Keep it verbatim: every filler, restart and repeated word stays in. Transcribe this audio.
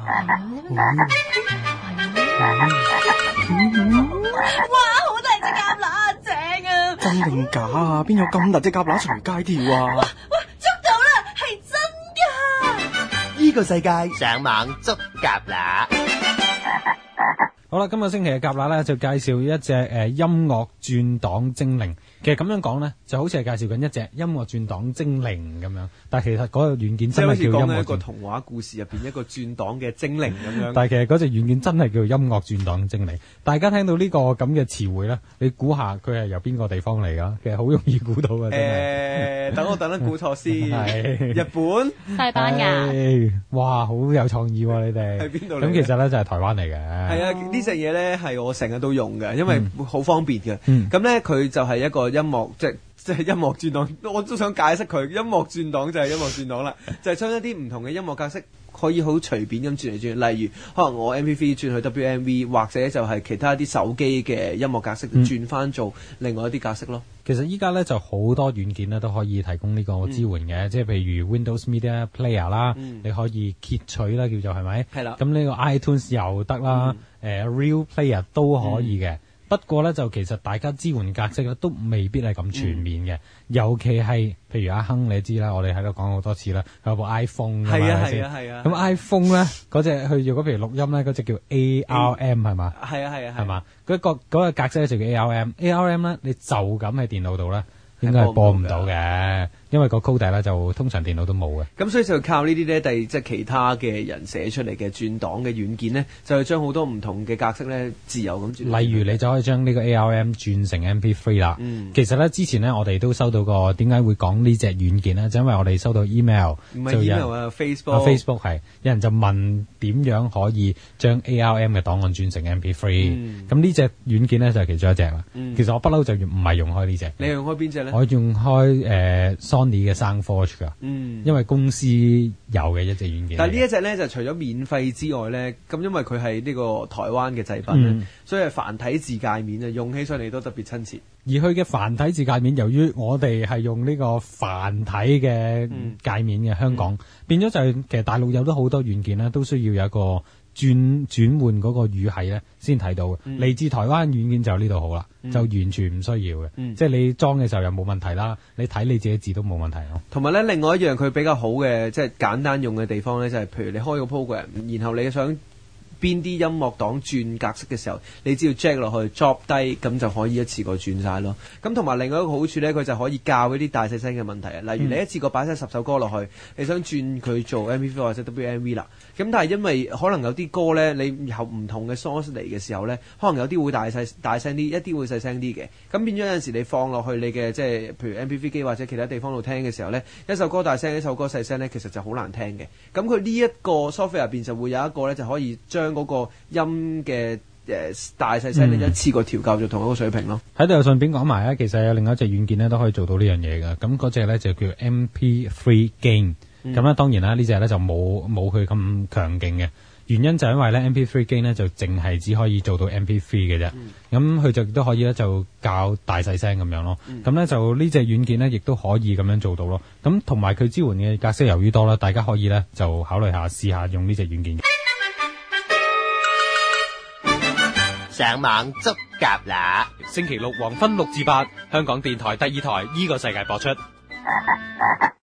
哇，好大隻蛤乸啊，正啊！ 真定假啊？邊有咁大隻蛤乸隨街跳啊？ 哇，捉到啦，係真㗎！ 呢個世界上網捉蛤乸。 好啦，今個星期嘅夾乸咧就介紹一隻誒、呃、音樂轉檔精靈。其實咁樣講咧，就好似係介紹緊一隻音樂轉檔精靈咁樣，但係其實嗰個軟件真係叫音樂轉。即係好似講緊一個童話故事入邊一個轉檔嘅精靈咁樣。 但係其實嗰隻軟件真係叫音樂轉檔精靈。大家聽到呢個咁嘅詞彙咧，你估下佢係由邊個地方嚟㗎？其實好容易估到嘅。誒、 欸，等我等等估錯先。係日本、 西班牙。 哇，好有創意喎、啊！你哋喺邊度嚟？ 咁其實咧就係、是、台灣嚟嘅。 係啊，呢隻嘢咧係我成日都用嘅，因為好方便嘅。 嗯。 咁咧佢就係一個音樂即係。即係音樂轉檔，我都想解釋佢。音樂轉檔就係音樂轉檔啦，就係將一啲唔同嘅音樂格式可以好隨便咁轉嚟轉去。例如，可能我 M P three 轉去 W M V， 或者就係其他啲手機嘅音樂格式轉翻做另外一啲格式咯。 其實依家咧就好多軟件咧都可以提供呢個支援嘅，即係譬如 Windows Media Player 啦，嗯、你可以揭取啦，叫做係咪？係啦。咁呢個 iTunes 又得啦，誒、嗯呃、Real Player 都可以嘅。嗯不過咧，就其實大家支援格式咧都未必係咁全面嘅，嗯、尤其係譬如阿亨你知啦，我哋喺度講好多次啦，有部 iPhone 㗎嘛，係啊係啊係啊。咁 iPhone 咧嗰隻去做嗰譬如錄音咧嗰隻叫 A R M 係嘛？係啊係啊係嘛？嗰個嗰個格式咧就叫 A R M，A R M 咧你就咁喺電腦度咧應該係播唔到嘅。因為個 code 咧就通常電腦都冇嘅，咁所以就靠呢啲咧，第即係其他嘅人寫出嚟嘅轉檔嘅軟件咧，就係將好多唔同嘅格式咧自由咁轉。例如你就可以將呢個 A R M 轉成 M P three 啦。嗯，其實咧之前咧我哋都收到過，點解會講呢隻軟件咧？就因為我哋收到 email，唔係 email 啊 Facebook，啊 Facebook 係有人就問點樣可以將 A R M 嘅檔案轉成 M P three。嗯，咁呢隻軟件咧就係其中一隻啦。嗯，其實我不嬲就唔係用開呢隻。你用開邊隻咧？我用開誒。呃Sony 嘅 Soundforge 噶，嗯，因為公司有嘅一隻軟件。但係呢一隻咧就除咗免費之外咧，咁因為佢係呢個台灣嘅製品咧，嗯、所以係繁體字界面啊，用起上嚟都特別親切。而佢嘅繁體字界面，由於我哋係用呢個繁體嘅界面嘅、嗯、香港，嗯、變咗就係其實大陸有咗好多軟件咧，都需要有一個轉轉換嗰個語系咧，先睇到嘅。嚟、嗯、自台灣軟件就呢度好啦，嗯、就完全唔需要嘅。嗯、即係你裝嘅時候又冇問題啦，你睇你自己字都冇問題咯。同埋咧，另外一樣佢比較好嘅，即係簡單用嘅地方咧，就係、是、譬如你開個 program，然後你想邊啲音樂檔轉格式嘅時候，你只要 jack 落去 drop 低，咁就可以一次過轉晒咯。咁同埋另外一個好處咧，佢就可以教嗰啲大細聲嘅問題啊。例如你一次過擺晒十首歌落去，你想轉佢做 M P three 或者 W M V 啦。咁但係因為可能有啲歌咧，你有唔同嘅 source 嚟嘅時候咧，可能有啲會大細大聲啲，一啲會細聲啲嘅。咁變咗有陣時你放落去你嘅即係譬如 M P three 機或者其他地方度聽嘅時候咧，一首歌大聲，一首歌細聲咧，其實就好難聽嘅。咁佢呢一個 software 入邊就會有一個咧，就可以將嗰個音嘅誒、呃、大細聲你一次過調校做同一個水平咯。喺度又順便講埋咧，其實有另外一隻軟件咧都可以做到呢樣嘢嘅。咁嗰隻咧就叫 M P three Gain。咁咧、嗯、當然啦，呢隻咧就冇冇佢咁強勁嘅，原因就係因為咧 M P three Gain 咧就淨係只可以做到 M P three 嘅啫。咁佢、嗯、就都可以咧就較大細聲咁樣咯。咁咧、嗯、就呢隻軟件咧亦都可以咁樣做到咯。咁同埋佢支援嘅格式由於多啦，大家可以咧就考慮下試下用呢隻軟件。 上網捉蛤乸， 星期六黃昏六至八，香港電台第二台依個世界播出。